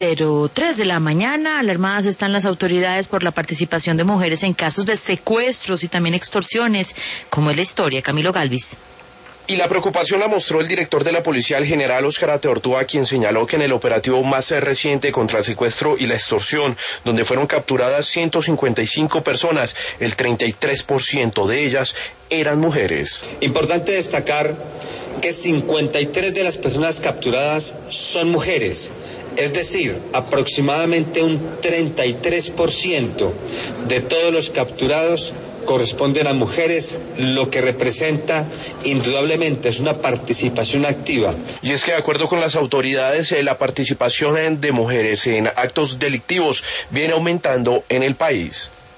03 de la mañana, alarmadas están las autoridades por la participación de mujeres en casos de secuestros y también extorsiones, como es la historia, Camilo Galvis. Y la preocupación la mostró el director de la policía, el general Óscar Ateortúa, quien señaló que en el operativo más reciente contra el secuestro y la extorsión, donde fueron capturadas 155 personas, el 33% de ellas eran mujeres. Importante destacar que 53 de las personas capturadas son mujeres. Es decir, aproximadamente un 33% de todos los capturados corresponden a mujeres, lo que representa indudablemente es una participación activa. Y es que de acuerdo con las autoridades, la participación de mujeres en actos delictivos viene aumentando en el país.